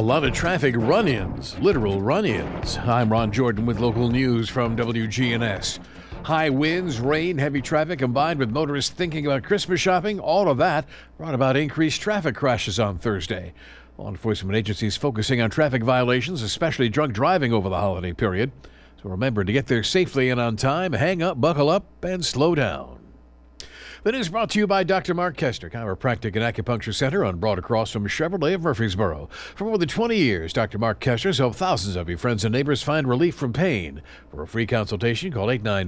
lot of traffic run-ins, literal run-ins. I'm Ron Jordan with local news from WGNS. High winds, rain, heavy traffic combined with motorists thinking about Christmas shopping, all of that brought about increased traffic crashes on Thursday. Law enforcement agencies focusing on traffic violations, especially drunk driving over the holiday period. So remember to get there safely and on time, hang up, buckle up, and slow down. The news brought to you by Dr. Mark Kester, Chiropractic and Acupuncture Center on Broad across from Chevrolet of Murfreesboro. For more than 20 years, Dr. Mark Kester has helped thousands of your friends and neighbors find relief from pain. For a free consultation, call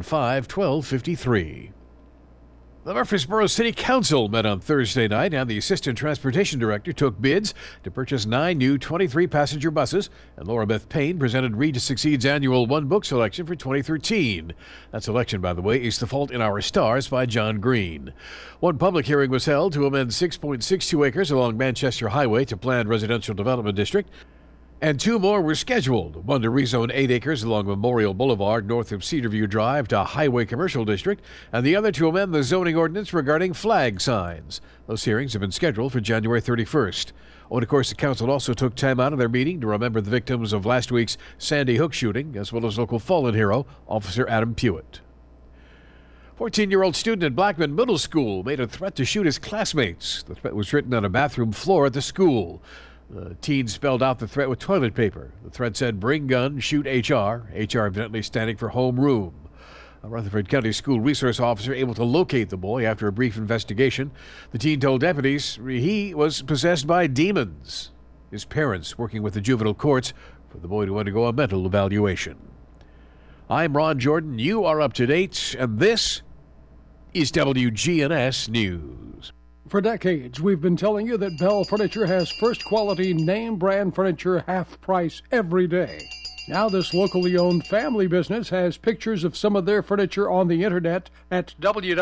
895-1253. The Murfreesboro City Council met on Thursday night, and the Assistant Transportation Director took bids to purchase 9 new 23-passenger buses, and Laura Beth Payne presented Read to Succeed's annual One Book selection for 2013. That selection, by the way, is The Fault in Our Stars by John Green. One public hearing was held to amend 6.62 acres along Manchester Highway to planned residential development district, and 2 more were scheduled, one to rezone 8 acres along Memorial Boulevard north of Cedarview Drive to Highway Commercial District, and the other to amend the zoning ordinance regarding flag signs. Those hearings have been scheduled for January 31st. Oh, and of course, the council also took time out of their meeting to remember the victims of last week's Sandy Hook shooting, as well as local fallen hero, Officer Adam Pewitt. 14-year-old student at Blackman Middle School made a threat to shoot his classmates. The threat was written on a bathroom floor at the school. The teen spelled out the threat with toilet paper. The threat said, "Bring gun, shoot HR." HR evidently standing for home room. A Rutherford County school resource officer able to locate the boy after a brief investigation. The teen told deputies he was possessed by demons. His parents working with the juvenile courts for the boy to undergo a mental evaluation. I'm Ron Jordan. You are up to date, and this is WGNS News. For decades, we've been telling you that Bell Furniture has first-quality, name-brand furniture half price every day. Now this locally owned family business has pictures of some of their furniture on the internet at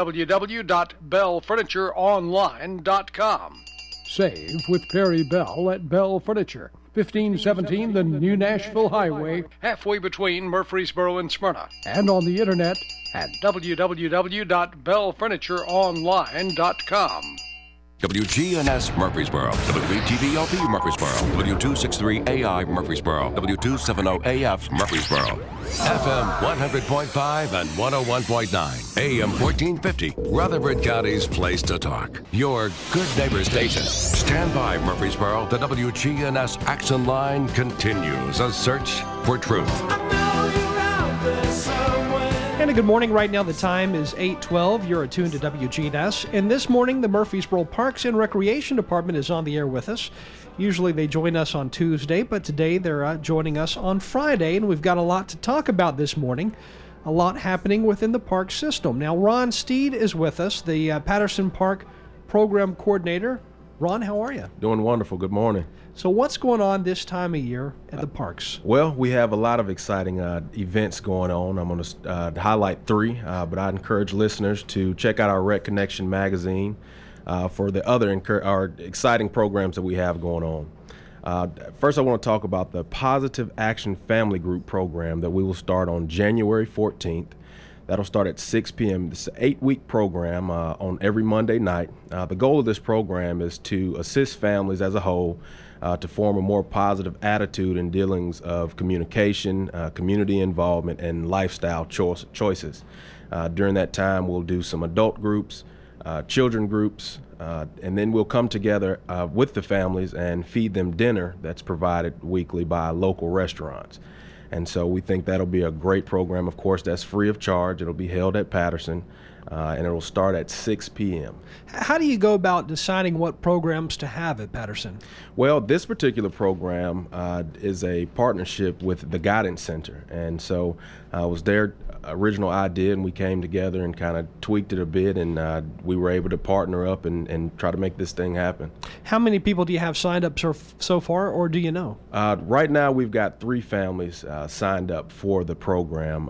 www.bellfurnitureonline.com. Save with Perry Bell at Bell Furniture, 1517 the New Nashville Highway, halfway between Murfreesboro and Smyrna. And on the internet at www.bellfurnitureonline.com. WGNS Murfreesboro, WVTVLP Murfreesboro, W263AI Murfreesboro, W270AF Murfreesboro, FM 100.5 and 101.9, AM 1450, Rutherford County's place to talk. Your good neighbor station. Stand by, Murfreesboro. The WGNS Action Line continues a search for truth. And a good morning. Right now the time is 8:12. You're attuned to WGNS. And this morning the Murfreesboro Parks and Recreation Department is on the air with us. Usually they join us on Tuesday, but today they're joining us on Friday, and we've got a lot to talk about this morning. A lot happening within the park system. Now Ron Steed is with us, the Patterson Park Program Coordinator. Ron, how are you? Doing wonderful. Good morning. So what's going on this time of year at the parks? Well, we have a lot of exciting events going on. I'm going to highlight 3, but I encourage listeners to check out our Rec Connection magazine for the other our exciting programs that we have going on. First, I want to talk about the Positive Action Family Group program that we will start on January 14th. That'll start at 6 p.m. It's an 8-week program on every Monday night. The goal of this program is to assist families as a whole to form a more positive attitude in dealings of communication, community involvement, and lifestyle choices. During that time, we'll do some adult groups, children groups, and then we'll come together with the families and feed them dinner that's provided weekly by local restaurants. And so we think that'll be a great program. Of course, that's free of charge. It'll be held at Patterson, and it'll start at 6 p.m. How do you go about deciding what programs to have at Patterson? Well, this particular program is a partnership with the Guidance Center. And so it was their original idea, and we came together and kind of tweaked it a bit, and we were able to partner up and try to make this thing happen. How many people do you have signed up so far, or do you know? Right now, we've got 3 families signed up for the program,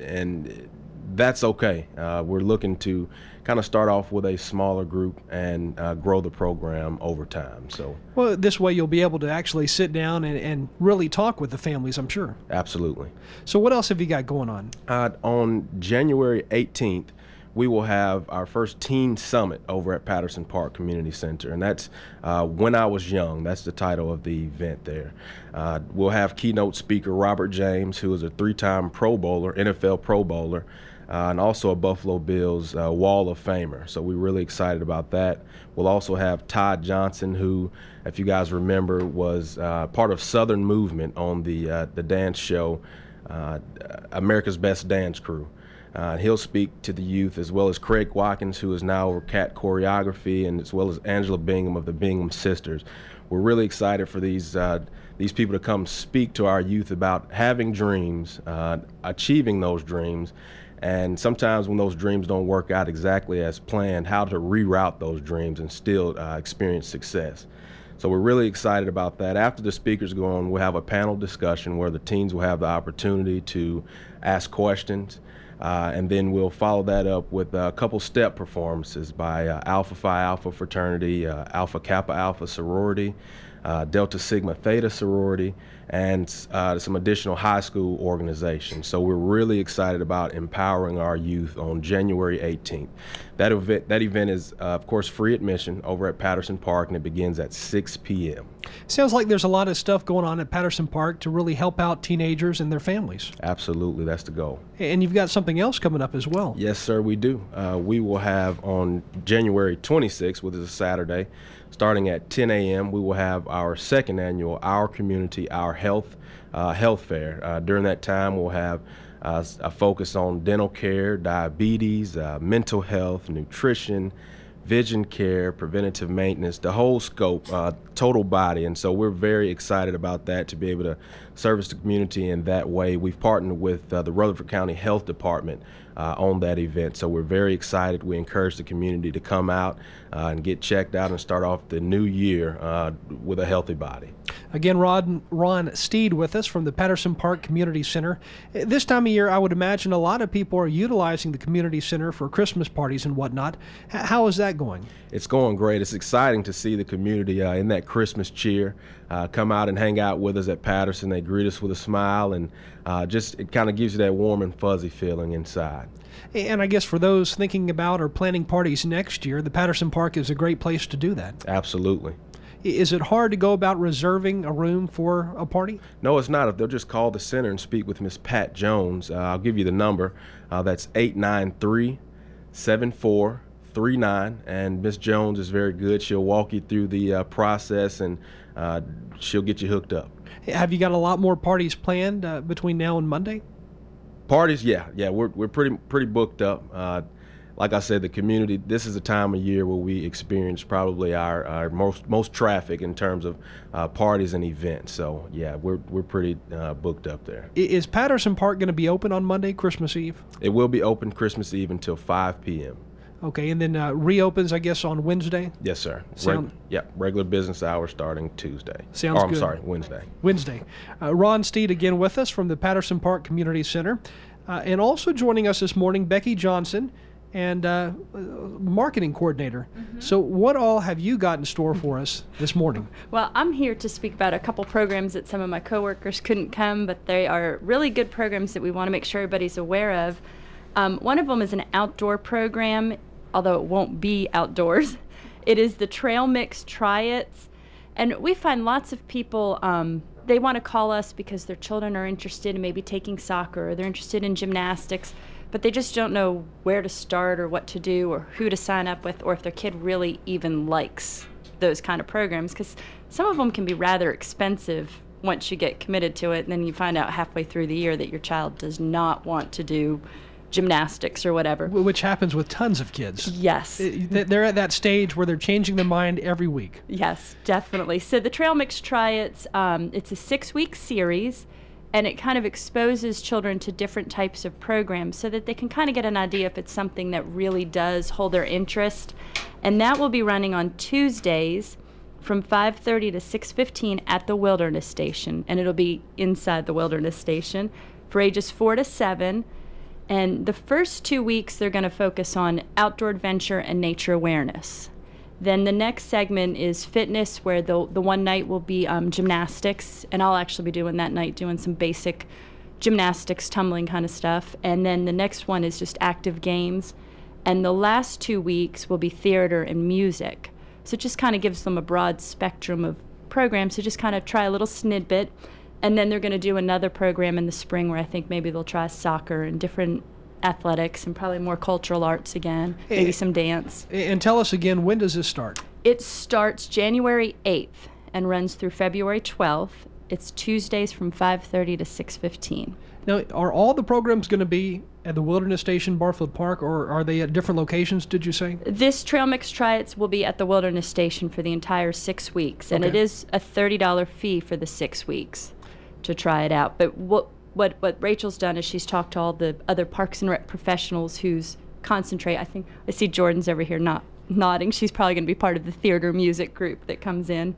and that's okay. We're looking to kind of start off with a smaller group and grow the program over time. So, well, this way you'll be able to actually sit down and really talk with the families, I'm sure. Absolutely. So what else have you got going on? On January 18th, we will have our first teen summit over at Patterson Park Community Center, and that's When I Was Young. That's the title of the event there. We'll have keynote speaker Robert James, who is a 3-time Pro Bowler, NFL Pro Bowler, and also a Buffalo Bills Wall of Famer. So we're really excited about that. We'll also have Todd Johnson, who, if you guys remember, was part of Southern Movement on the dance show, America's Best Dance Crew. He'll speak to the youth, as well as Craig Watkins, who is now over Cat Choreography, and as well as Angela Bingham of the Bingham Sisters. We're really excited for these people to come speak to our youth about having dreams, achieving those dreams, and sometimes when those dreams don't work out exactly as planned, how to reroute those dreams and still experience success. So we're really excited about that. After the speakers go on, we'll have a panel discussion where the teens will have the opportunity to ask questions. And then we'll follow that up with a couple step performances by Alpha Phi Alpha Fraternity, Alpha Kappa Alpha Sorority, Delta Sigma Theta Sorority, and some additional high school organizations. So we're really excited about empowering our youth on January 18th. That event is, of course, free admission over at Patterson Park, and it begins at 6 p.m. Sounds like there's a lot of stuff going on at Patterson Park to really help out teenagers and their families. Absolutely, that's the goal. And you've got something else coming up as well. Yes, sir, we do. We will have on January 26th, which is a Saturday, starting at 10 a.m., we will have our second annual Our Community, Our Health fair. During that time, we'll have a focus on dental care, diabetes, mental health, nutrition, vision care, preventative maintenance, the whole scope, total body. And so we're very excited about that, to be able to service the community in that way. We've partnered with the Rutherford County Health Department on that event. So we're very excited. We encourage the community to come out and get checked out and start off the new year with a healthy body. Again, Ron Steed with us from the Patterson Park Community Center. This time of year, I would imagine a lot of people are utilizing the community center for Christmas parties and whatnot. How is that going? It's going great. It's exciting to see the community in that Christmas cheer come out and hang out with us at Patterson. They greet us with a smile, and just it kind of gives you that warm and fuzzy feeling inside. And I guess for those thinking about or planning parties next year, the Patterson Park is a great place to do that. Absolutely. Is it hard to go about reserving a room for a party? No, it's not. If they'll just call the center and speak with Miss Pat Jones, I'll give you the number. That's 893-7439, and Miss Jones is very good. She'll walk you through the process, and she'll get you hooked up. Have you got a lot more parties planned between now and Monday? Parties, yeah, we're pretty booked up. Like I said, the community, this is a time of year where we experience probably our most traffic in terms of parties and events. So yeah, we're pretty booked up there. Is Patterson Park going to be open on Monday, Christmas Eve? It will be open Christmas Eve until 5 p.m. Okay, and then reopens, I guess, on Wednesday? Yes, sir. Regular business hours starting Tuesday. Sounds good. Wednesday. Wednesday. Ron Steed again with us from the Patterson Park Community Center. And also joining us this morning, Becky Johnson, and marketing coordinator. Mm-hmm. So what all have you got in store for us this morning? Well, I'm here to speak about a couple programs that some of my coworkers couldn't come, but they are really good programs that we want to make sure everybody's aware of. One of them is an outdoor program, although it won't be outdoors. It is the Trail Mix Try-Its. And we find lots of people, they want to call us because their children are interested in maybe taking soccer, or they're interested in gymnastics, but they just don't know where to start or what to do or who to sign up with, or if their kid really even likes those kind of programs, because some of them can be rather expensive once you get committed to it, and then you find out halfway through the year that your child does not want to do gymnastics or whatever. Which happens with tons of kids. Yes. They're at that stage where they're changing their mind every week. Yes, definitely. So the Trail Mix Try-Its, it's a 6-week series, and it kind of exposes children to different types of programs so that they can kind of get an idea if it's something that really does hold their interest. And that will be running on Tuesdays from 5:30 to 6:15 at the Wilderness Station, and it'll be inside the Wilderness Station for ages 4 to 7. And the first 2 weeks, they're going to focus on outdoor adventure and nature awareness. Then the next segment is fitness, where the one night will be gymnastics, and I'll actually be doing that night, doing some basic gymnastics, tumbling kind of stuff. And then the next one is just active games. And the last 2 weeks will be theater and music. So it just kind of gives them a broad spectrum of programs to just kind of try a little snippet. And then they're going to do another program in the spring where I think maybe they'll try soccer and different athletics and probably more cultural arts again, maybe some dance. And tell us again, when does this start? It starts January 8th and runs through February 12th. It's Tuesdays from 5:30 to 6:15. Now, are all the programs going to be at the Wilderness Station, Barfield Park, or are they at different locations, did you say? This Trail Mix Try-Its will be at the Wilderness Station for the entire 6 weeks, and it is a $30 fee for the 6 weeks to try it out. But what Rachel's done is she's talked to all the other Parks and Rec professionals who's concentrate. I think I see Jordan's over here nodding. She's probably going to be part of the theater music group that comes in.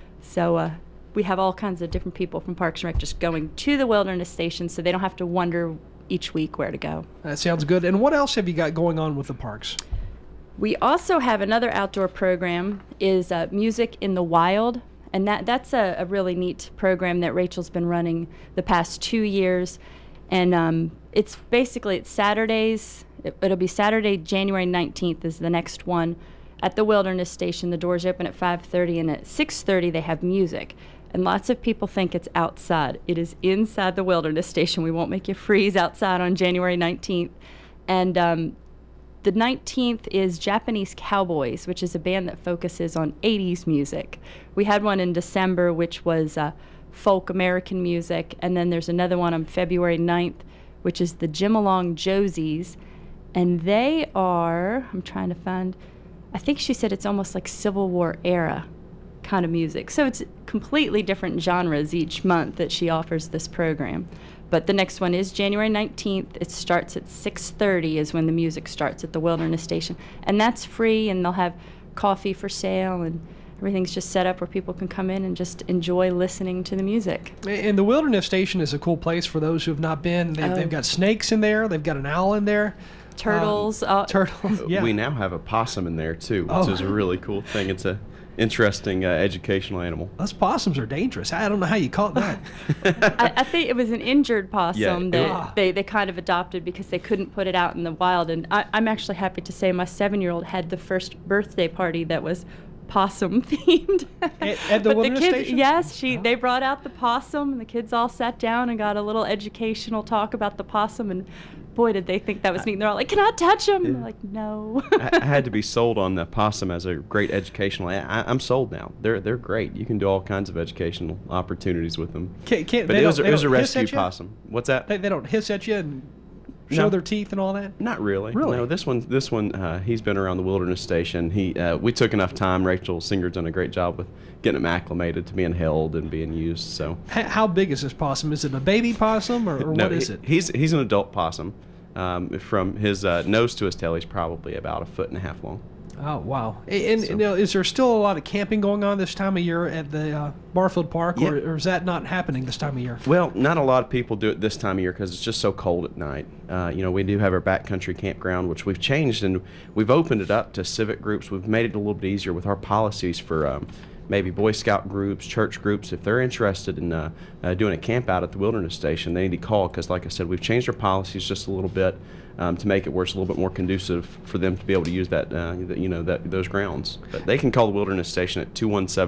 So we have all kinds of different people from Parks and Rec just going to the Wilderness Station so they don't have to wonder each week where to go. That sounds good. And what else have you got going on with the parks? We also have another outdoor program, is Music in the Wild. And that's a really neat program that Rachel's been running the past 2 years. And it's Saturdays. It'll be Saturday, January 19th is the next one at the Wilderness Station. The doors open at 5:30, and at 6:30 they have music. And lots of people think it's outside. It is inside the Wilderness Station. We won't make you freeze outside on January 19th. And the 19th is Japanese Cowboys, which is a band that focuses on 80s music. We had one in December, which was folk American music. And then there's another one on February 9th, which is the Jim Along Josies. And they are, I'm trying to find, I think she said it's almost like Civil War era kind of music. So it's completely different genres each month that she offers this program. But the next one is January 19th. It starts at 6:30 is when the music starts at the Wilderness Station. And that's free, and they'll have coffee for sale, and everything's just set up where people can come in and just enjoy listening to the music. And the Wilderness Station is a cool place for those who have not been. They've got snakes in there. They've got an owl in there. Turtles. Turtles, yeah. We now have a possum in there, too, which is a really cool thing. It's a interesting educational animal. Those possums are dangerous. I don't know how you caught that. I think it was an injured possum that they kind of adopted because they couldn't put it out in the wild. And I'm actually happy to say my 7-year-old had the first birthday party that was possum themed. At the Wilderness Station? Yes, they brought out the possum, and the kids all sat down and got a little educational talk about the possum, and boy, did they think that was neat. And they're all like, "Can I touch him?" And they're like, "No." I had to be sold on the possum as a great educational. I'm sold now. They're great. You can do all kinds of educational opportunities with them. But it was a rescue possum. What's that? They don't hiss at you and show their teeth and all that? Not really. Really? No, this one, he's been around the Wilderness Station. We took enough time. Rachel Singer's done a great job with getting him acclimated to being held and being used. So, how big is this possum? Is it a baby possum, or no, what is it? He's an adult possum. From his nose to his tail, he's probably about 1.5 feet long. Oh, wow. And is there still a lot of camping going on this time of year at the Barfield Park, or is that not happening this time of year? Well, not a lot of people do it this time of year because it's just so cold at night. We do have our backcountry campground, which we've changed, and we've opened it up to civic groups. We've made it a little bit easier with our policies for maybe Boy Scout groups, church groups. If they're interested in doing a camp out at the Wilderness Station, they need to call because, like I said, we've changed our policies just a little bit to make it where it's a little bit more conducive for them to be able to use that, those grounds. But they can call the Wilderness Station at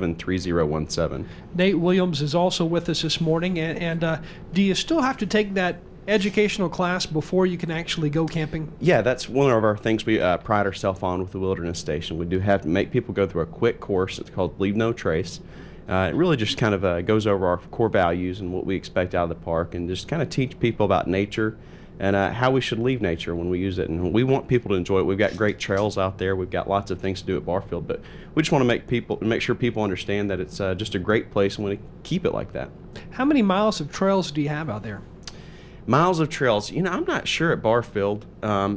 217-3017. Nate Williams is also with us this morning, and do you still have to take that educational class before you can actually go camping? Yeah, that's one of our things we pride ourselves on with the Wilderness Station. We do have to make people go through a quick course. It's called Leave No Trace. It really just kind of goes over our core values and what we expect out of the park, and just kind of teach people about nature and how we should leave nature when we use it. And we want people to enjoy it. We've got great trails out there. We've got lots of things to do at Barfield, but we just want to make sure people understand that it's just a great place and we want to keep it like that. How many miles of trails do you have out there? Miles of trails. I'm not sure at Barfield.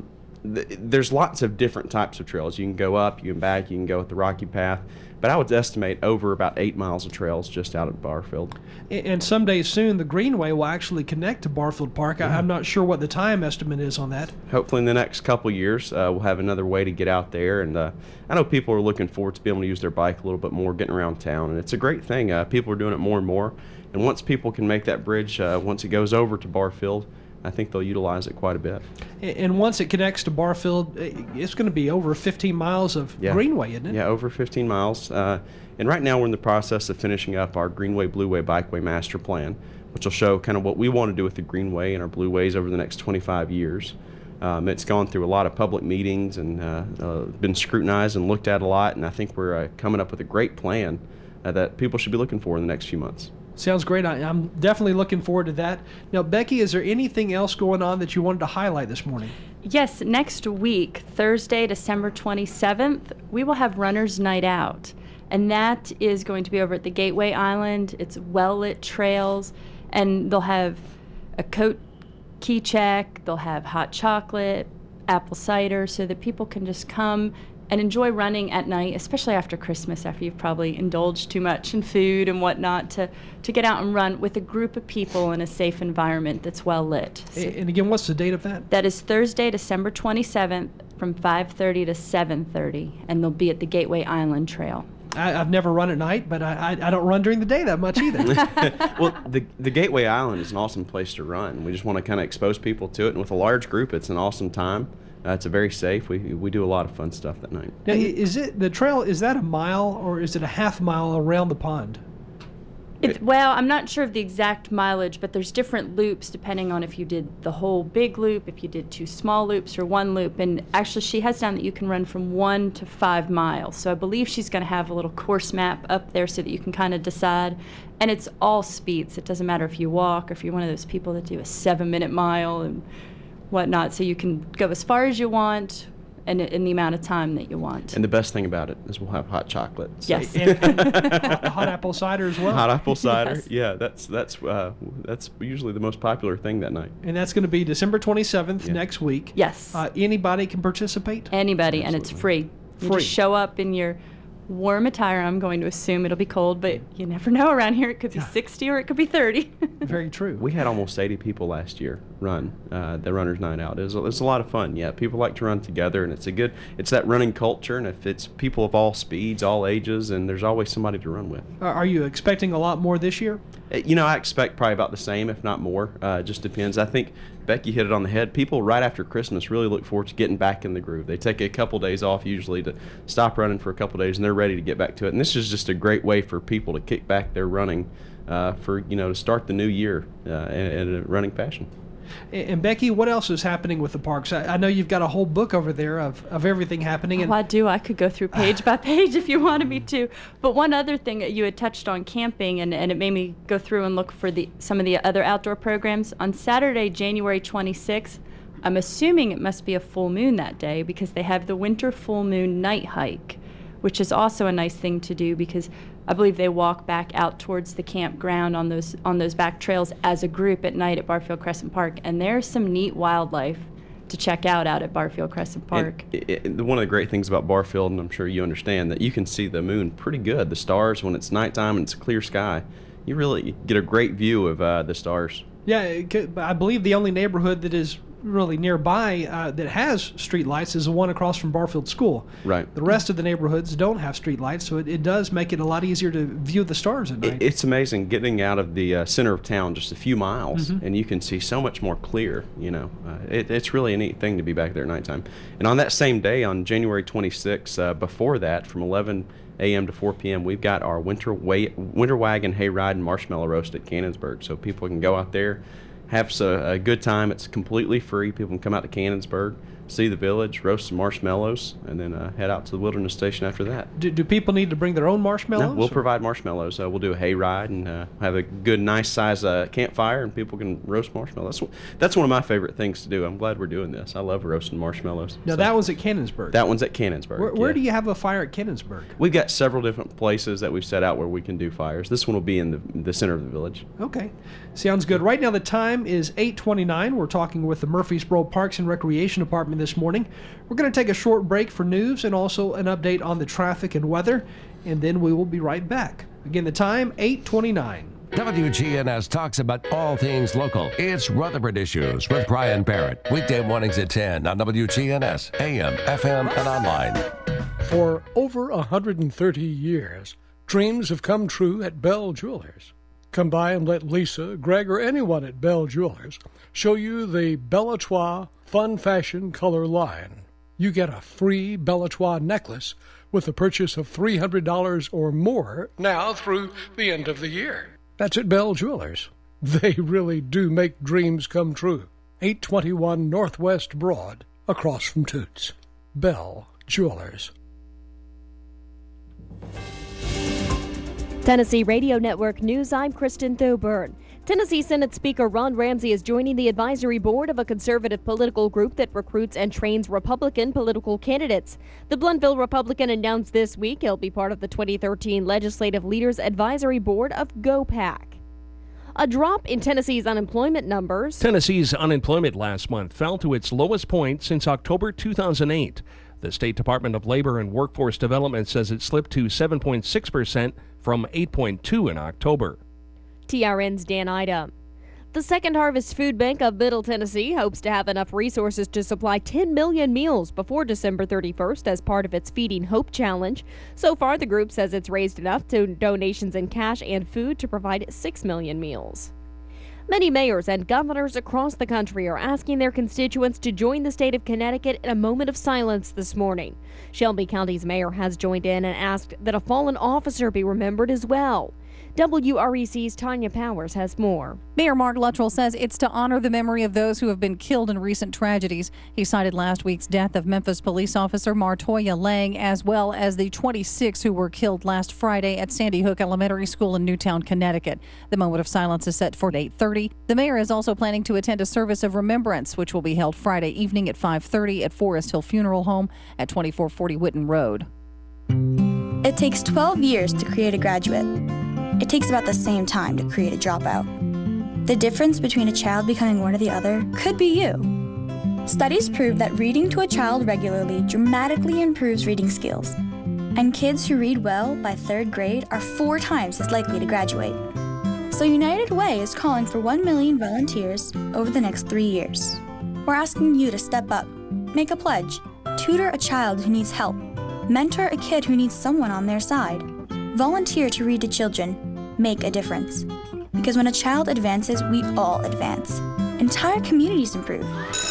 There's lots of different types of trails. You can go up, you can back, you can go with the Rocky Path. But I would estimate over about 8 miles of trails just out at Barfield. And someday soon, the Greenway will actually connect to Barfield Park. I'm not sure what the time estimate is on that. Hopefully in the next couple years, we'll have another way to get out there. And I know people are looking forward to being able to use their bike a little bit more, getting around town. And it's a great thing. People are doing it more and more. And once people can make that bridge, once it goes over to Barfield, I think they'll utilize it quite a bit. And once it connects to Barfield, it's going to be over 15 miles of greenway, isn't it? Yeah, over 15 miles. And right now we're in the process of finishing up our Greenway, Blueway, Bikeway master plan, which will show kind of what we want to do with the Greenway and our Blueways over the next 25 years. It's gone through a lot of public meetings and been scrutinized and looked at a lot, and I think we're coming up with a great plan that people should be looking for in the next few months. Sounds great. I'm definitely looking forward to that. Now, Becky, is there anything else going on that you wanted to highlight this morning? Yes, next week, Thursday, December 27th, we will have Runner's Night Out. And that is going to be over at the Gateway Island. It's well-lit trails, and they'll have a coat key check, they'll have hot chocolate, apple cider, so that people can just come and enjoy running at night, especially after Christmas, after you've probably indulged too much in food and whatnot, to get out and run with a group of people in a safe environment that's well lit. So and again, what's the date of that? that is Thursday, December 27th from 5:30 to 7:30, and they'll be at the Gateway Island Trail. I've never run at night, but I don't run during the day that much either. Well, the Gateway Island is an awesome place to run. We just want to kind of expose people to it, and with a large group, it's an awesome time. It's very safe. We do a lot of fun stuff that night. Now, is the trail, is that a mile or is it a half mile around the pond? Well, I'm not sure of the exact mileage, but there's different loops depending on if you did the whole big loop, if you did 2 small loops, or 1 loop. And actually, she has down that you can run from 1 to 5 miles. So I believe she's going to have a little course map up there so that you can kind of decide. And it's all speeds. It doesn't matter if you walk or if you're one of those people that do a 7-minute mile and whatnot. So you can go as far as you want and in the amount of time that you want. And the best thing about it is we'll have hot chocolate. So. Yes. And hot apple cider as well. Hot apple cider. Yes. Yeah, that's usually the most popular thing that night. And that's going to be December 27th next week. Yes. Anybody can participate? Anybody, and it's free. You Free. just show up in your warm attire. I'm going to assume it'll be cold, but you never know around here. It could be 60 or it could be 30. Very true. We had almost 80 people last year run the Runner's Night Out. It was a lot of fun. Yeah, people like to run together, and it's that running culture, and if it's people of all speeds, all ages, and there's always somebody to run with. Are you expecting a lot more this year? I expect probably about the same, if not more. It just depends. I think Becky hit it on the head. People right after Christmas really look forward to getting back in the groove. They take a couple days off usually to stop running for a couple days, and they're ready to get back to it. And this is just a great way for people to kick back their running to start the new year in a running fashion. And Becky, what else is happening with the parks? I know you've got a whole book over there of everything happening. Oh, I do. I could go through page by page if you wanted me to. But one other thing that you had touched on camping, and it made me go through and look for some of the other outdoor programs. On Saturday, January 26th, I'm assuming it must be a full moon that day because they have the winter full moon night hike, which is also a nice thing to do because I believe they walk back out towards the campground on those back trails as a group at night at Barfield Crescent Park. And there's some neat wildlife to check out at Barfield Crescent Park. And one of the great things about Barfield, and I'm sure you understand, that you can see the moon pretty good. The stars, when it's nighttime and it's a clear sky, you really get a great view of the stars. Yeah, I believe the only neighborhood that is really nearby that has street lights is the one across from Barfield School. Right. The rest of the neighborhoods don't have street lights, so it does make it a lot easier to view the stars at night. It's amazing getting out of the center of town just a few miles, and you can see so much more clear. It's really a neat thing to be back there at nighttime. And on that same day, on January 26th, before that, from 11 a.m. to 4 p.m., we've got our winter wagon hayride and marshmallow roast at Cannonsburg, so people can go out there, have a good time. It's completely free. People can come out to Cannonsburg, see the village, roast some marshmallows, and then head out to the Wilderness Station after that. Do people need to bring their own marshmallows? No, we'll provide marshmallows. We'll do a hayride and have a good, nice size campfire, and people can roast marshmallows. That's one of my favorite things to do. I'm glad we're doing this. I love roasting marshmallows. Now, that one's at Cannonsburg. That one's at Cannonsburg. Where do you have a fire at Cannonsburg? We've got several different places that we've set out where we can do fires. This one will be in the center of the village. Okay. Sounds good. Right now the time is 8:29. We're talking with the Murfreesboro Parks and Recreation Department this morning. We're going to take a short break for news and also an update on the traffic and weather, and then we will be right back. Again, the time, 8:29. WGNS talks about all things local. It's Rutherford Issues with Brian Barrett. Weekday mornings at 10 on WGNS, AM, FM, and online. For over 130 years, dreams have come true at Bell Jewelers. Come by and let Lisa, Greg, or anyone at Bell Jewelers show you the Belle-Étoile Fun Fashion Color line. You get a free Belle-Étoile necklace with a purchase of $300 or more now through the end of the year. That's at Bell Jewelers. They really do make dreams come true. 821 Northwest Broad, across from Toots. Bell Jewelers. Tennessee Radio Network News, I'm Kristen Thoburn. Tennessee Senate Speaker Ron Ramsey is joining the advisory board of a conservative political group that recruits and trains Republican political candidates. The Blunnville Republican announced this week he'll be part of the 2013 Legislative Leaders Advisory Board of GOPAC. A drop in Tennessee's unemployment numbers. Tennessee's unemployment last month fell to its lowest point since October 2008. The State Department of Labor and Workforce Development says it slipped to 7.6% from 8.2% in October. TRN's Dan Ida. The Second Harvest Food Bank of Middle Tennessee hopes to have enough resources to supply 10 million meals before December 31st as part of its Feeding Hope Challenge. So far, the group says it's raised enough to donations in cash and food to provide 6 million meals. Many mayors and governors across the country are asking their constituents to join the state of Connecticut in a moment of silence this morning. Shelby County's mayor has joined in and asked that a fallen officer be remembered as well. WREC's Tanya Powers has more. Mayor Mark Luttrell says it's to honor the memory of those who have been killed in recent tragedies. He cited last week's death of Memphis police officer Martoya Lang, as well as the 26 who were killed last Friday at Sandy Hook Elementary School in Newtown, Connecticut. The moment of silence is set for 8:30. The mayor is also planning to attend a service of remembrance, which will be held Friday evening at 5:30 at Forest Hill Funeral Home at 2440 Whitten Road. It takes 12 years to create a graduate. It takes about the same time to create a dropout. The difference between a child becoming one or the other could be you. Studies prove that reading to a child regularly dramatically improves reading skills, and kids who read well by 3rd grade are 4 times as likely to graduate. So United Way is calling for 1 million volunteers over the next 3 years. We're asking you to step up, make a pledge, tutor a child who needs help, mentor a kid who needs someone on their side, volunteer to read to children. Make a difference. Because when a child advances, we all advance. Entire communities improve.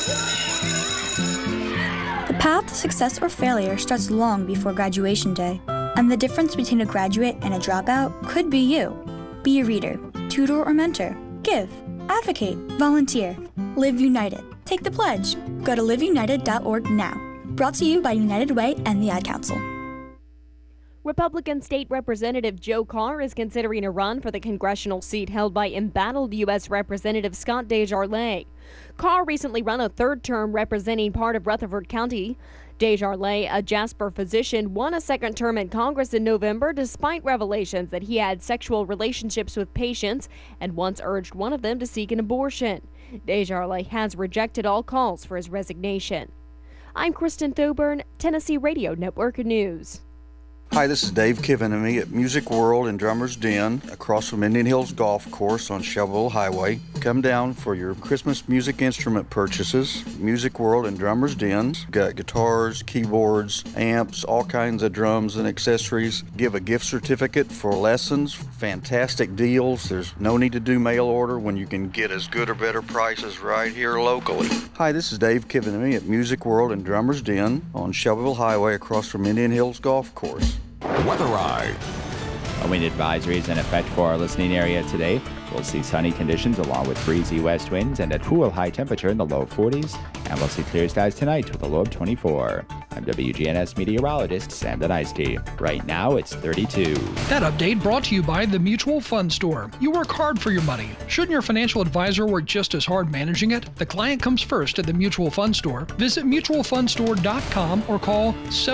The path to success or failure starts long before graduation day, and the difference between a graduate and a dropout could be you. Be a reader, tutor or mentor, give, advocate, volunteer. Live United. Take the pledge. Go to liveunited.org now. Brought to you by United Way and the Ad Council. Republican State Representative Joe Carr is considering a run for the congressional seat held by embattled U.S. Representative Scott DesJarlais. Carr recently ran a 3rd term representing part of Rutherford County. DesJarlais, a Jasper physician, won a 2nd term in Congress in November despite revelations that he had sexual relationships with patients and once urged one of them to seek an abortion. DesJarlais has rejected all calls for his resignation. I'm Kristen Thoburn, Tennessee Radio Network News. Hi, this is Dave Kivenemy at Music World in Drummers Den, across from Indian Hills Golf Course on Shelbyville Highway. Come down for your Christmas music instrument purchases. Music World in Drummers Den. Got guitars, keyboards, amps, all kinds of drums and accessories. Give a gift certificate for lessons. Fantastic deals. There's no need to do mail order when you can get as good or better prices right here locally. Hi, this is Dave Kivenemy at Music World in Drummers Den on Shelbyville Highway across from Indian Hills Golf Course. Weathereye. A wind advisory is in effect for our listening area today. We'll see sunny conditions along with breezy west winds and a cool high temperature in the low 40s. And we'll see clear skies tonight with a low of 24. I'm WGNS meteorologist Sam Daniski. Right now it's 32. That update brought to you by the Mutual Fund Store. You work hard for your money. Shouldn't your financial advisor work just as hard managing it? The client comes first at the Mutual Fund Store. Visit mutualfundstore.com or call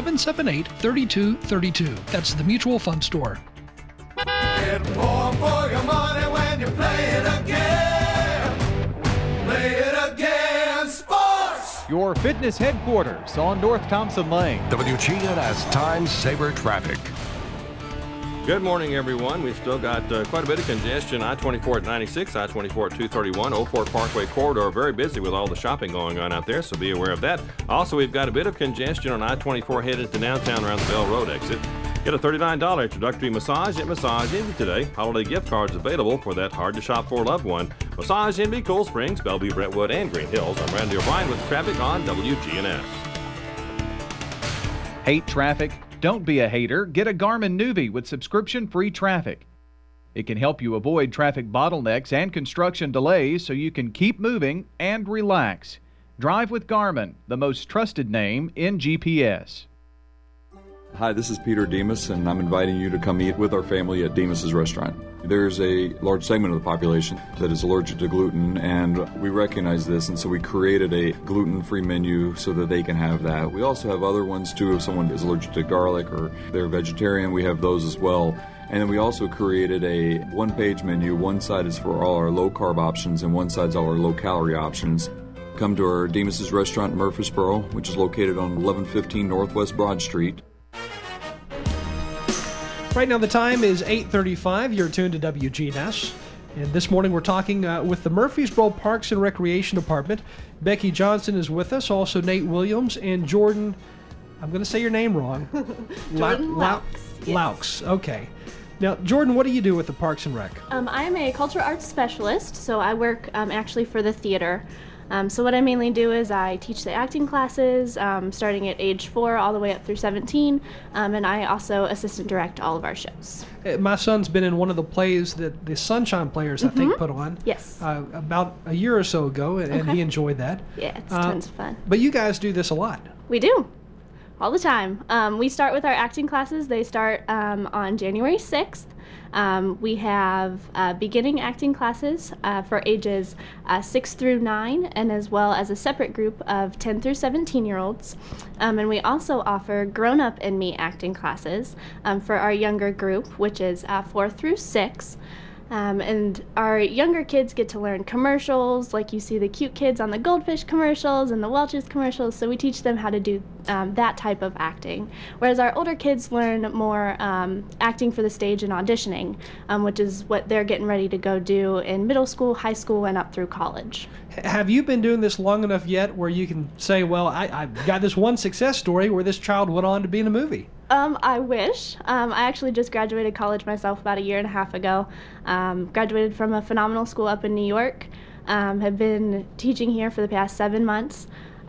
778-3232. That's the Mutual Fund Store. Get more for your money when you play it again. Play it again, sports. Your fitness headquarters on North Thompson Lane. WGNS Time Saver Traffic. Good morning, everyone. We've still got quite a bit of congestion. I-24 at 96, I-24 at 231, Old Fort Parkway corridor, very busy with all the shopping going on out there, so be aware of that. Also, we've got a bit of congestion on I-24 headed to downtown around the Bell Road exit. Get a $39 introductory massage at Massage Envy today. Holiday gift cards available for that hard-to-shop-for loved one. Massage Envy, Cool Springs, Bellevue, Brentwood, and Green Hills. I'm Randy O'Brien with traffic on WGNS. Hate traffic? Don't be a hater. Get a Garmin Nuvi with subscription-free traffic. It can help you avoid traffic bottlenecks and construction delays so you can keep moving and relax. Drive with Garmin, the most trusted name in GPS. Hi, this is Peter Demas, and I'm inviting you to come eat with our family at Demas's restaurant. There's a large segment of the population that is allergic to gluten, and we recognize this, and so we created a gluten-free menu so that they can have that. We also have other ones, too. If someone is allergic to garlic or they're vegetarian, we have those as well. And then we also created a one-page menu. One side is for all our low-carb options, and one side is all our low-calorie options. Come to our Demas's restaurant in Murfreesboro, which is located on 1115 Northwest Broad Street. Right now the time is 8:35. You're tuned to WGNS. And this morning we're talking with the Murfreesboro Parks and Recreation Department. Becky Johnson is with us, also Nate Williams, and Jordan, I'm going to say your name wrong. Jordan Laux. Laux, okay. Now, Jordan, what do you do with the Parks and Rec? I'm a cultural arts specialist, so I work actually for the theater. So what I mainly do is I teach the acting classes, starting at age 4 all the way up through 17, and I also assistant direct all of our shows. My son's been in one of the plays that the Sunshine Players, I think, put on. Yes. About a year or so ago, and he enjoyed that. Yeah, it's tons of fun. But you guys do this a lot. We do. All the time. We start with our acting classes. They start on January 6th. We have beginning acting classes for ages 6 through 9, and as well as a separate group of 10 through 17-year-olds. And we also offer Grown Up and Me acting classes for our younger group, which is 4 through 6. And our younger kids get to learn commercials, like you see the cute kids on the Goldfish commercials and the Welch's commercials, so we teach them how to do that type of acting. Whereas our older kids learn more acting for the stage and auditioning, which is what they're getting ready to go do in middle school, high school, and up through college. Have you been doing this long enough yet where you can say, well, I've got this one success story where this child went on to be in a movie? I wish. I actually just graduated college myself about a year and a half ago. Graduated from a phenomenal school up in New York. Have been teaching here for the past 7 months.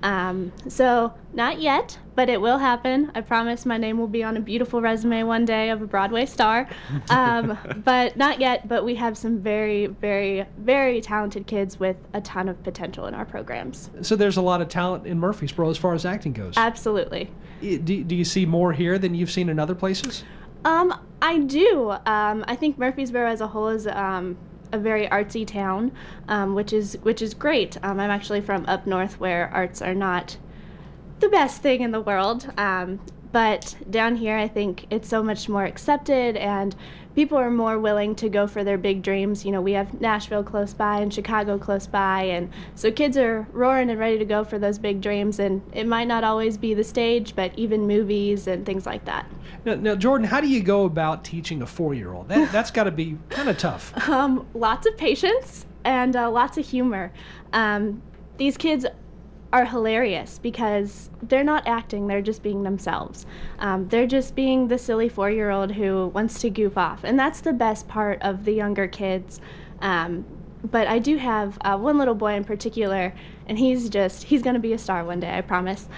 So not yet, but it will happen. I promise my name will be on a beautiful resume one day of a Broadway star. But not yet, but we have some very, very, very talented kids with a ton of potential in our programs. So there's a lot of talent in Murfreesboro as far as acting goes. Absolutely. Do you see more here than you've seen in other places? I do. I think Murfreesboro as a whole is a very artsy town, which is great. I'm actually from up north where arts are not the best thing in the world. But down here, I think it's so much more accepted, and people are more willing to go for their big dreams. You know, we have Nashville close by and Chicago close by, and so kids are roaring and ready to go for those big dreams, and it might not always be the stage, but even movies and things like that. Now Jordan, how do you go about teaching a 4-year-old? That's got to be kind of tough. Lots of patience and lots of humor. These kids are hilarious because they're not acting, they're just being themselves. They're just being the silly 4-year-old who wants to goof off, and that's the best part of the younger kids. But I do have one little boy in particular, and he's going to be a star one day, I promise.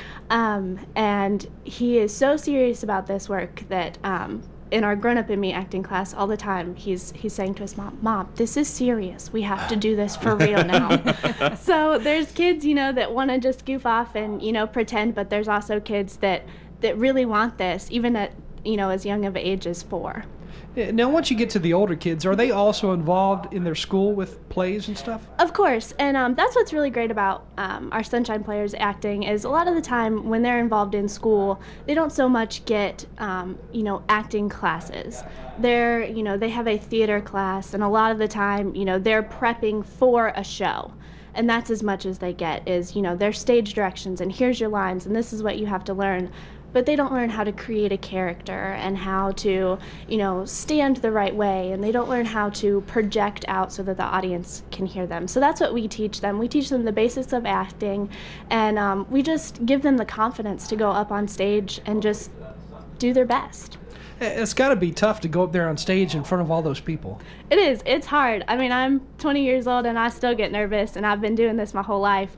And he is so serious about this work that in our Grown Up and Me acting class all the time, he's saying to his mom, this is serious. We have to do this for real now. So there's kids, that want to just goof off and, pretend, but there's also kids that really want this, even at, as young of age as 4. Now, once you get to the older kids, are they also involved in their school with plays and stuff? Of course, and that's what's really great about our Sunshine Players acting is a lot of the time when they're involved in school, they don't so much get, acting classes. They have a theater class, and a lot of the time, they're prepping for a show. And that's as much as they get is, their stage directions, and here's your lines, and this is what you have to learn. But they don't learn how to create a character and how to, stand the right way, and they don't learn how to project out so that the audience can hear them. So that's what we teach them. We teach them the basics of acting, and we just give them the confidence to go up on stage and just do their best. It's got to be tough to go up there on stage in front of all those people. It is. It's hard. I mean, I'm 20 years old and I still get nervous, and I've been doing this my whole life.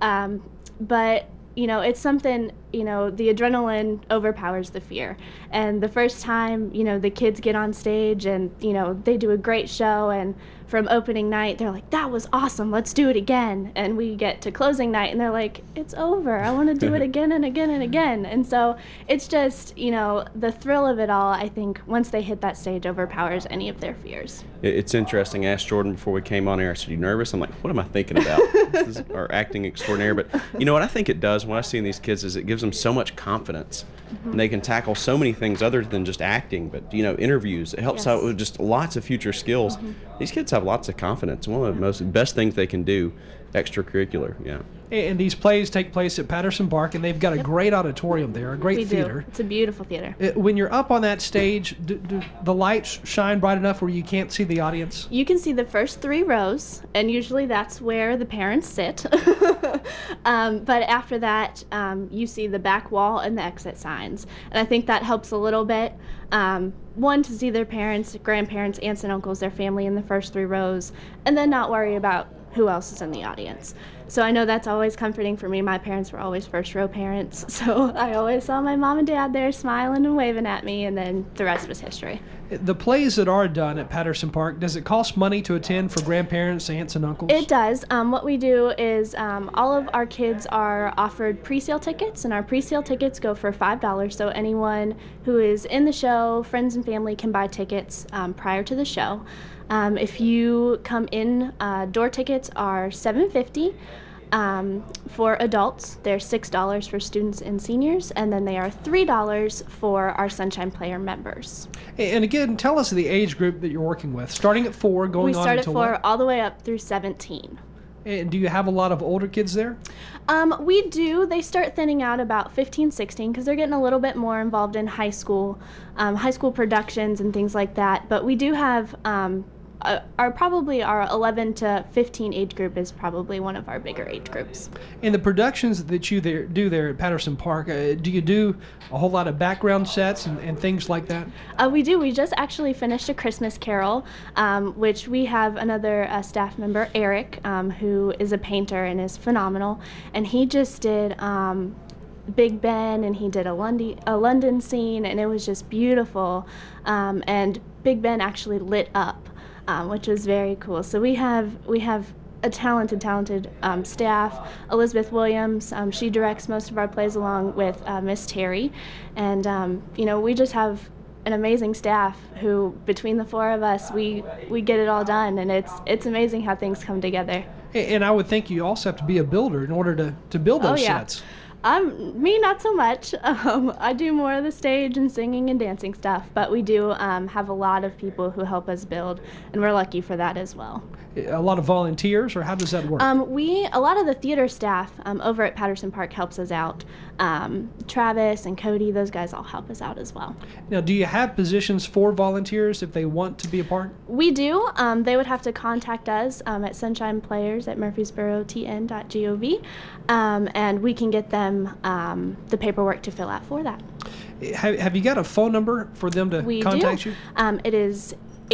But it's something, the adrenaline overpowers the fear. And the first time, the kids get on stage and, they do a great show, and from opening night, they're like, that was awesome, let's do it again. And we get to closing night and they're like, it's over, I want to do it again and again and again. And so it's just, the thrill of it all, I think, once they hit that stage, overpowers any of their fears. It's interesting. I asked Jordan before we came on air, I said, you nervous? I'm like, what am I thinking about? This is our acting extraordinaire. But what I think it does when I see these kids is it gives them so much confidence. Mm-hmm. And they can tackle so many things other than just acting, but interviews. It helps out with just lots of future skills. Mm-hmm. These kids have lots of confidence. One of the best things they can do, extracurricular. Yeah. And these plays take place at Patterson Park, and they've got a great auditorium there, a great theater. It's a beautiful theater. When you're up on that stage, do the lights shine bright enough where you can't see the audience? You can see the first 3 rows, and usually that's where the parents sit. But after that, you see the back wall and the exit signs. And I think that helps a little bit. One, to see their parents, grandparents, aunts and uncles, their family in the first 3 rows, and then not worry about who else is in the audience. So I know that's always comforting for me. My parents were always first row parents, so I always saw my mom and dad there smiling and waving at me, and then the rest was history. The plays that are done at Patterson Park, does it cost money to attend for grandparents, aunts, and uncles? It does. What we do is all of our kids are offered pre-sale tickets, and our pre-sale tickets go for $5, so anyone who is in the show, friends and family, can buy tickets prior to the show. If you come in, door tickets are $7.50. For adults, they're $6 for students and seniors, and then they are $3 for our Sunshine Player members. And again, tell us the age group that you're working with, starting at 4, going on until We start at 4 all the way up through 17. And do you have a lot of older kids there? We do. They start thinning out about 15, 16 because they're getting a little bit more involved in high school productions and things like that. But we do have our 11 to 15 age group is probably one of our bigger age groups. In the productions that you do there at Patterson Park, do you do a whole lot of background sets and things like that? We do. We just actually finished A Christmas Carol, which we have another staff member, Eric, who is a painter and is phenomenal, and he just did Big Ben, and he did a London scene, and it was just beautiful, and Big Ben actually lit up, which was very cool. So we have a talented staff. Elizabeth Williams, she directs most of our plays along with Miss Terry, and we just have an amazing staff who, between the 4 of us, we get it all done, and it's amazing how things come together. And I would think you also have to be a builder in order to build those sets. Me, not so much. I do more of the stage and singing and dancing stuff, but we do have a lot of people who help us build, and we're lucky for that as well. A lot of volunteers, or how does that work? A lot of the theater staff over at Patterson Park helps us out. Travis and Cody, those guys all help us out as well. Now, do you have positions for volunteers if they want to be a part? We do. They would have to contact us at sunshineplayers@murfreesborotn.gov, and we can get them the paperwork to fill out for that. Have you got a phone number for them to contact you? It is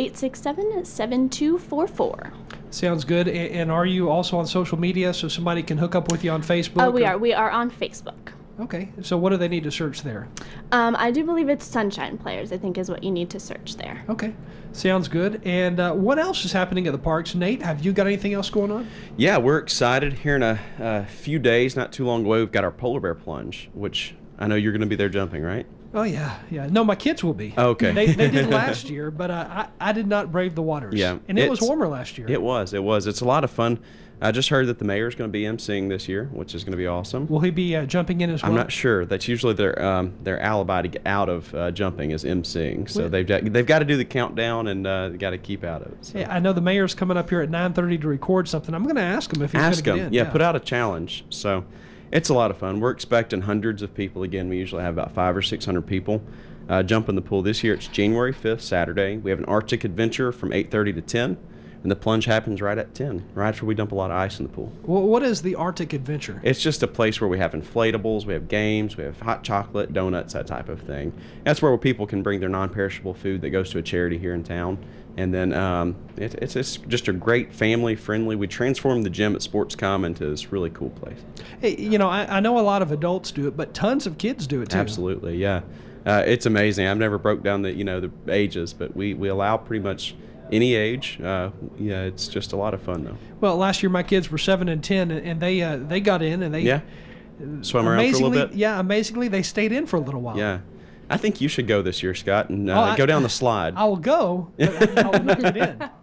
867-7244. Sounds good. And are you also on social media so somebody can hook up with you on Facebook? Oh, we are. We are on Facebook. Okay. So what do they need to search there? I do believe it's Sunshine Players, I think, is what you need to search there. Okay. Sounds good. And what else is happening at the parks? Nate, have you got anything else going on? Yeah, we're excited. Here in a few days, not too long away, we've got our polar bear plunge, which I know you're going to be there jumping, right? Oh, yeah. No, my kids will be. Okay. They did last year, but I did not brave the waters. Yeah. And it was warmer last year. It was. It's a lot of fun. I just heard that the mayor's going to be emceeing this year, which is going to be awesome. Will he be jumping in as well? I'm not sure. That's usually their alibi to get out of jumping is emceeing. So they've got to do the countdown and got to keep out of it. So. Yeah, I know the mayor's coming up here at 9:30 to record something. I'm going to ask him if he's going to get in. Yeah, put out a challenge. So it's a lot of fun. We're expecting hundreds of people. Again, we usually have about 500 or 600 people jump in the pool. This year it's January 5th, Saturday. We have an Arctic adventure from 8:30 to 10. and the plunge happens right at 10, right after we dump a lot of ice in the pool. What is the Arctic Adventure? It's just a place where we have inflatables, we have games, we have hot chocolate, donuts, that type of thing. That's where people can bring their non-perishable food that goes to a charity here in town. And then it's just a great family-friendly. We transformed the gym at Sportscom into this really cool place. Hey, you know, I know a lot of adults do it, but tons of kids do it too. Absolutely, yeah. It's amazing. I've never broke down the ages, but we allow pretty much any age. Yeah, it's just a lot of fun though. Well, last year my kids were 7 and 10, and they got in and they swam around for a little bit. Yeah, amazingly they stayed in for a little while. Yeah, I think you should go this year, Scott, and go down the slide. I will go, but I will not get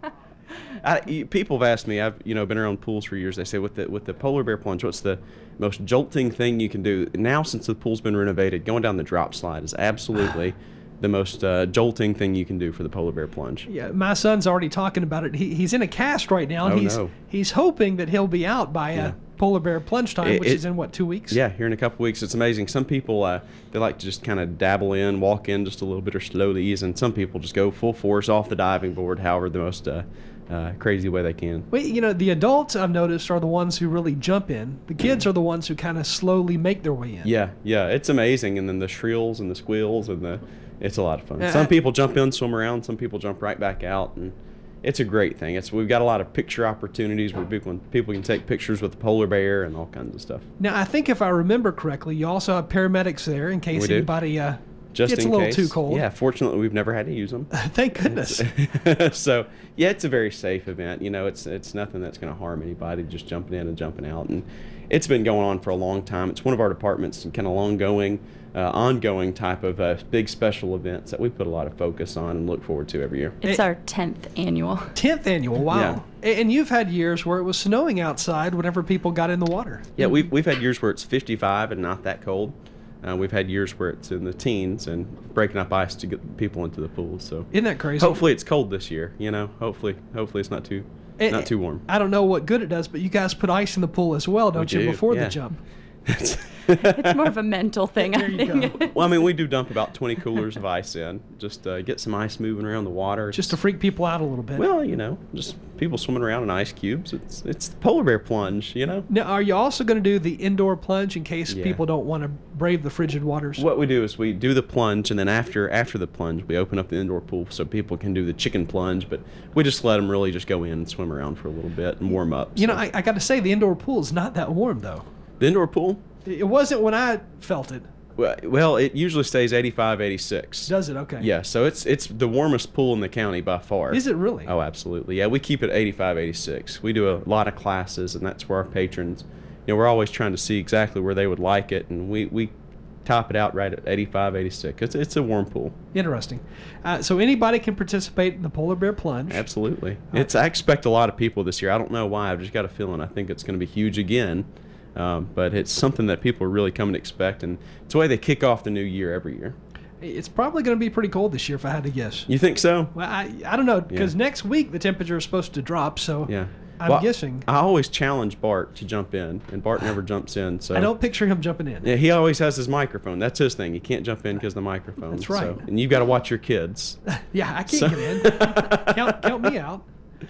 in. People have asked me. I've been around pools for years. They say with the polar bear plunge, what's the most jolting thing you can do? Now, since the pool's been renovated, going down the drop slide is absolutely the most jolting thing you can do for the polar bear plunge. Yeah, my son's already talking about it. He's in a cast right now, and he's hoping that he'll be out by polar bear plunge time, which is in 2 weeks? Yeah, here in a couple weeks. It's amazing. Some people they like to just kind of dabble in, walk in just a little bit or slowly ease, and some people just go full force off the diving board, however the most crazy way they can. Well, the adults I've noticed are the ones who really jump in. The kids are the ones who kind of slowly make their way in. Yeah, it's amazing. And then the shrills and the squeals and it's a lot of fun. Some people jump in, swim around. Some people jump right back out, and it's a great thing. We've got a lot of picture opportunities where people can take pictures with the polar bear and all kinds of stuff. Now, I think if I remember correctly, you also have paramedics there in case anybody just gets in a little case. Too cold. Yeah, fortunately, we've never had to use them. Thank goodness. So, yeah, it's a very safe event. It's nothing that's going to harm anybody, just jumping in and jumping out. And it's been going on for a long time. It's one of our department's kind of ongoing type of big special events that we put a lot of focus on and look forward to every year. It's our 10th annual. 10th annual, wow. Yeah. And you've had years where it was snowing outside whenever people got in the water. Yeah, we've had years where it's 55 and not that cold. We've had years where it's in the teens and breaking up ice to get people into the pool. So isn't that crazy? Hopefully it's cold this year. Hopefully it's not too warm. I don't know what good it does, but you guys put ice in the pool as well, don't you, before the jump? It's more of a mental thing, I think. Well, I mean, we do dump about 20 coolers of ice in, just get some ice moving around the water. Just to freak people out a little bit. Well, just people swimming around in ice cubes. It's the polar bear plunge, Now, are you also going to do the indoor plunge in case people don't want to brave the frigid waters? What we do is we do the plunge, and then after the plunge, we open up the indoor pool so people can do the chicken plunge, but we just let them really just go in and swim around for a little bit and warm up. I got to say, the indoor pool is not that warm, though. The indoor pool? It wasn't when I felt it. Well, it usually stays 85, 86. Does it? Okay. Yeah, so it's the warmest pool in the county by far. Is it really? Oh, absolutely. Yeah, we keep it 85, 86. We do a lot of classes, and that's where our patrons, we're always trying to see exactly where they would like it, and we top it out right at 85, 86. It's a warm pool. Interesting. So anybody can participate in the polar bear plunge. Absolutely. I expect a lot of people this year. I don't know why. I've just got a feeling I think it's going to be huge again. But it's something that people are really coming to expect, and it's the way they kick off the new year every year. It's probably going to be pretty cold this year, if I had to guess. You think so? Well, I don't know, because next week the temperature is supposed to drop, so I'm guessing. I always challenge Bart to jump in, and Bart never jumps in. So I don't picture him jumping in. Yeah, he always has his microphone. That's his thing. He can't jump in because of the microphone. That's right. And you've got to watch your kids. Yeah, I can't get in. count me out.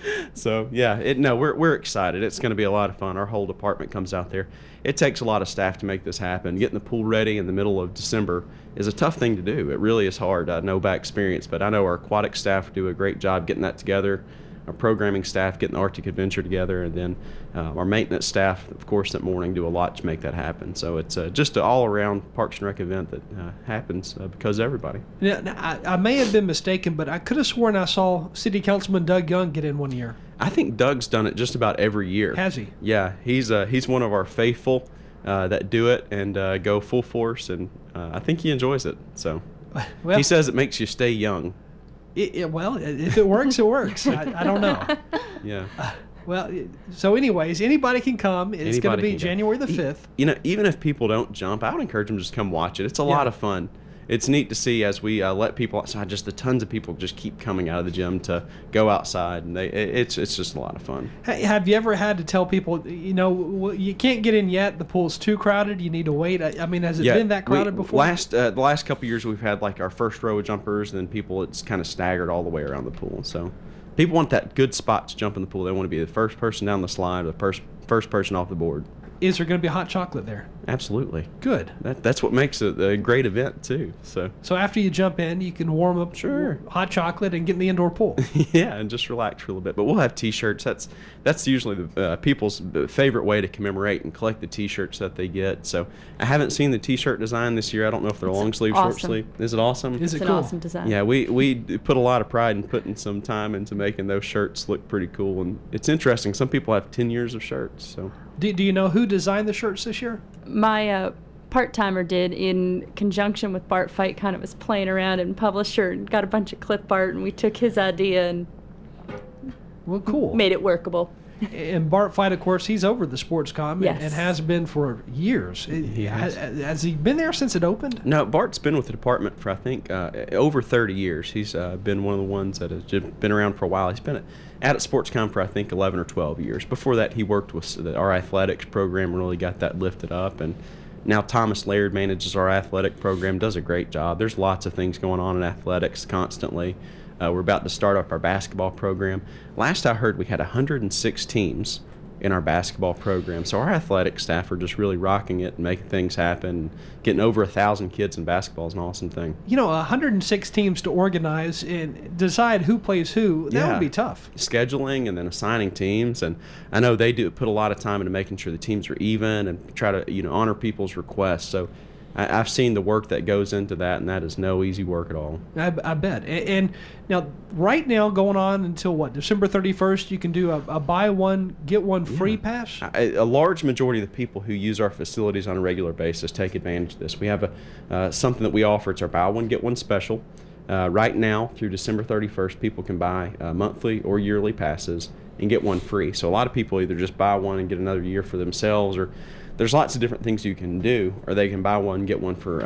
So we're excited. It's going to be a lot of fun. Our whole department comes out there. It takes a lot of staff to make this happen. Getting the pool ready in the middle of December is a tough thing to do. It really is hard. I know by experience, but I know our aquatic staff do a great job getting that together. Our programming staff getting the Arctic Adventure together, and then our maintenance staff, of course, that morning do a lot to make that happen. So it's just an all-around Parks and Rec event that happens because of everybody. Yeah, I may have been mistaken, but I could have sworn I saw City Councilman Doug Young get in one year. I think Doug's done it just about every year. Has he? Yeah, he's one of our faithful that do it and go full force, and I think he enjoys it. So he says it makes you stay young. Well, if it works, it works. I don't know. Yeah. So anyways, anybody can come. It's going to be January the 5th. Even if people don't jump, I would encourage them to just come watch it. It's a lot of fun. It's neat to see as we let people outside. Just the tons of people just keep coming out of the gym to go outside, and it's just a lot of fun. Have you ever had to tell people, you can't get in yet? The pool's too crowded. You need to wait. I mean, has it been that crowded before? The last couple of years, we've had like our first row of jumpers, and then people. It's kind of staggered all the way around the pool. So People want that good spot to jump in the pool. They want to be the first person down the slide, the first person off the board. Is there going to be hot chocolate there? Absolutely. Good. That's what makes it a great event too. So after you jump in, you can warm up hot chocolate and get in the indoor pool. yeah, and just relax for a little bit. But we'll have T-shirts. That's usually the people's favorite way to commemorate and collect the T-shirts that they get. So I haven't seen the T-shirt design this year. I don't know if they're long sleeve, awesome. short sleeve. Is it awesome? It's an awesome design. Yeah, we put a lot of pride in putting some time into making those shirts look pretty cool, and it's interesting. Some people have 10 years of shirts. So do you know who designed the shirts this year? My part-timer did, in conjunction with Bart Fight, kind of was playing around and publisher and got a bunch of clip art, and we took his idea and cool. made it workable. And Bart Fight, of course, he's over the SportsCom Yes. and has been for years. Has he been there since it opened? No, Bart's been with the department for, I think, over 30 years. He's been one of the ones that has been around for a while. He's been at SportsCom for, I think, 11 or 12 years. Before that, he worked with our athletics program, really got that lifted up. And now Thomas Laird manages our athletic program, does a great job. There's lots of things going on in athletics constantly. We're about to start up our basketball program. Last I heard, we had 106 teams in our basketball program. So our athletic staff are just really rocking it and making things happen. Getting over 1,000 kids in basketball is an awesome thing. 106 teams to organize and decide who plays who, that would be tough. Scheduling and then assigning teams. And I know they do put a lot of time into making sure the teams are even and try to honor people's requests. So I've seen the work that goes into that, and that is no easy work at all. I bet. And now, right now, going on until what, December 31st, you can do a buy one, get one free pass? A large majority of the people who use our facilities on a regular basis take advantage of this. We have something that we offer. It's our buy one, get one special. Right now, through December 31st, people can buy monthly or yearly passes and get one free. So a lot of people either just buy one and get another year for themselves, or there's lots of different things you can do, or they can buy one and get one for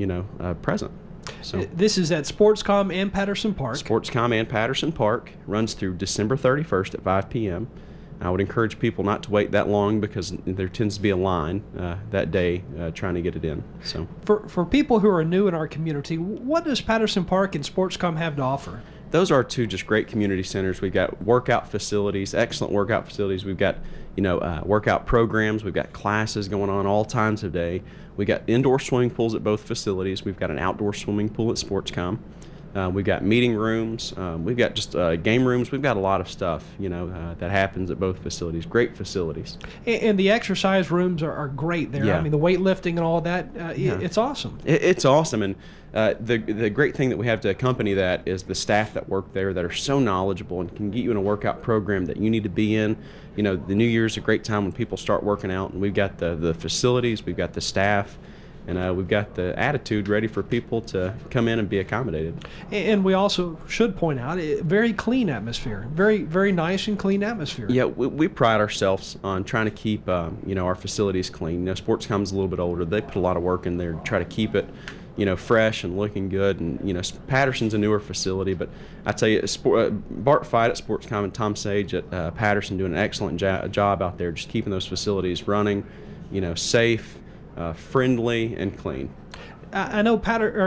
a present. So this is at SportsCom and Patterson Park. SportsCom and Patterson Park runs through December 31st at 5 p.m. I would encourage people not to wait that long because there tends to be a line that day trying to get it in. So for people who are new in our community, what does Patterson Park and SportsCom have to offer? Those are two just great community centers. We've got workout facilities, excellent workout facilities. We've got workout programs. We've got classes going on all times of day. We've got indoor swimming pools at both facilities. We've got an outdoor swimming pool at SportsCom. We've got meeting rooms. We've got just game rooms. We've got a lot of stuff, that happens at both facilities. Great facilities. And the exercise rooms are great there. Yeah. I mean, the weightlifting and all that, it's awesome. It's awesome. And the great thing that we have to accompany that is the staff that work there that are so knowledgeable and can get you in a workout program that you need to be in. The New Year's a great time when people start working out, and we've got the facilities, we've got the staff, and we've got the attitude ready for people to come in and be accommodated. And we also should point out, very clean atmosphere. Very, very nice and clean atmosphere. Yeah, we pride ourselves on trying to keep, our facilities clean. SportsCom's a little bit older. They put a lot of work in there to try to keep it, fresh and looking good. And, Patterson's a newer facility, but I tell you, Bart Fight at SportsCom and Tom Sage at Patterson doing an excellent job out there, just keeping those facilities running, safe, friendly, and clean. I know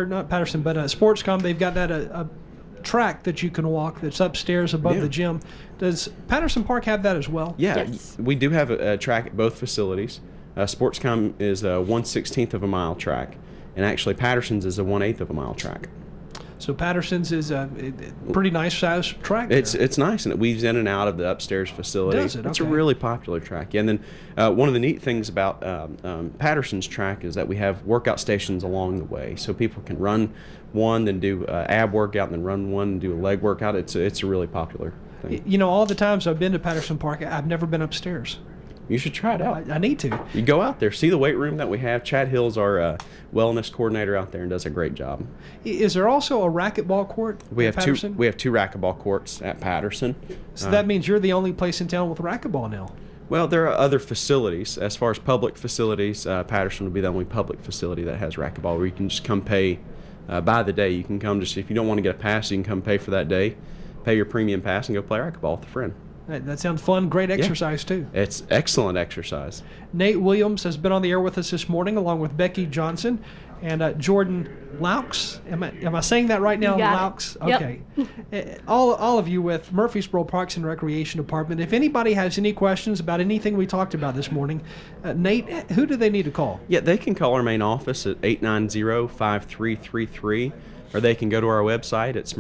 SportsCom, they've got that a track that you can walk that's upstairs above the gym. Does Patterson Park have that as well? Yeah, yes. We do have a track at both facilities. SportsCom is a 1/16 of a mile track, and actually Patterson's is a 1/8 of a mile track. So Patterson's is a pretty nice sized track. It's nice, and it weaves in and out of the upstairs facility. Does it? It's a Okay. really popular track. Yeah, and then one of the neat things about Patterson's track is that we have workout stations along the way, so people can run one, then do ab workout, and then run one and do a leg workout. It's a really popular thing. All the times I've been to Patterson Park, I've never been upstairs. You should try it out. I need to. You go out there, see the weight room that we have. Chad Hill's our wellness coordinator out there and does a great job. Is there also a racquetball court We at have Patterson? two racquetball courts at Patterson. So that means you're the only place in town with racquetball now. Well, there are other facilities. As far as public facilities, Patterson will be the only public facility that has racquetball where you can just come pay by the day. You can come if you don't want to get a pass, you can come pay for that day, pay your premium pass, and go play racquetball with a friend. That sounds fun. Great exercise, too. It's excellent exercise. Nate Williams has been on the air with us this morning, along with Becky Johnson and Jordan Laux. Am I saying that right now? You got Laux? it. Yep. Okay. All of you with Murfreesboro Parks and Recreation Department. If anybody has any questions about anything we talked about this morning, Nate, who do they need to call? Yeah, they can call our main office at 890-5333, or they can go to our website. It's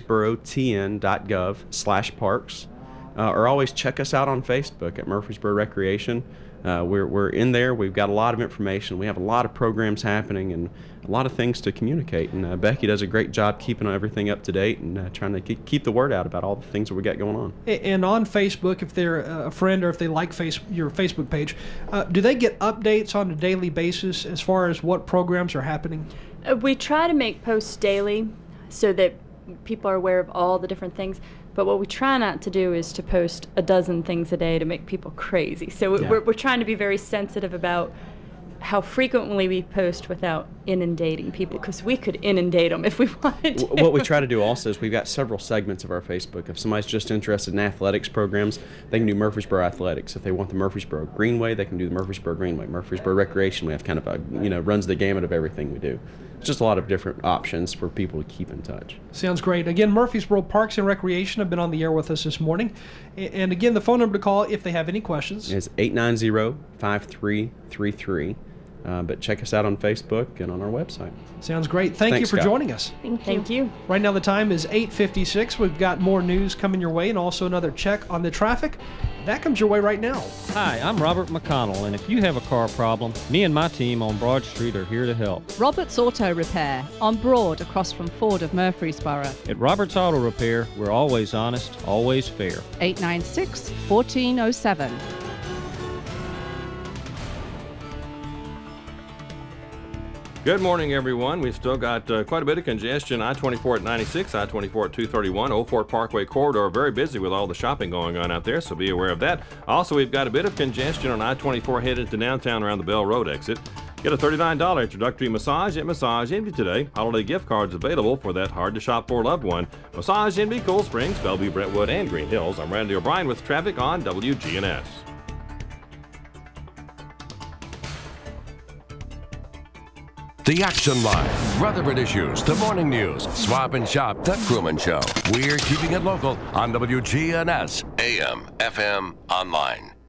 murfreesborotn.gov/parks. Or always check us out on Facebook at Murfreesboro Recreation. We're in there. We've got a lot of information. We have a lot of programs happening and a lot of things to communicate. And Becky does a great job keeping everything up to date and trying to keep the word out about all the things that we got going on. And on Facebook, if they're a friend or if they like your Facebook page, do they get updates on a daily basis as far as what programs are happening? We try to make posts daily so that people are aware of all the different things. But what we try not to do is to post a dozen things a day to make people crazy. So we're trying to be very sensitive about how frequently we post without inundating people, because we could inundate them if we wanted to. What we try to do also is we've got several segments of our Facebook. If somebody's just interested in athletics programs, they can do Murfreesboro Athletics. If they want the Murfreesboro Greenway, they can do the Murfreesboro Greenway. Murfreesboro Recreation, we have kind of a, runs the gamut of everything we do. It's just a lot of different options for people to keep in touch. Sounds great. Again, Murfreesboro Parks and Recreation have been on the air with us this morning. And again, the phone number to call if they have any questions is 890-5333. But check us out on Facebook and on our website. Sounds great. Thank you for joining us. Thank you. Right now the time is 8:56. We've got more news coming your way and also another check on the traffic. That comes your way right now. Hi, I'm Robert McConnell, and if you have a car problem, me and my team on Broad Street are here to help. Robert's Auto Repair on Broad across from Ford of Murfreesboro. At Robert's Auto Repair, we're always honest, always fair. 896-1407. Good morning, everyone. We've still got quite a bit of congestion. I-24 at 96, I-24 at 231, Old Fort Parkway corridor, very busy with all the shopping going on out there, so be aware of that. Also, we've got a bit of congestion on I-24 headed to downtown around the Bell Road exit. Get a $39 introductory massage at Massage Envy today. Holiday gift cards available for that hard-to-shop-for loved one. Massage Envy, Cool Springs, Bellevue, Brentwood, and Green Hills. I'm Randy O'Brien with traffic on WGNS. The Action Line, Rutherford Issues, the Morning News, Swap and Shop, The Crewman Show. We're keeping it local on WGNS, AM, FM, online.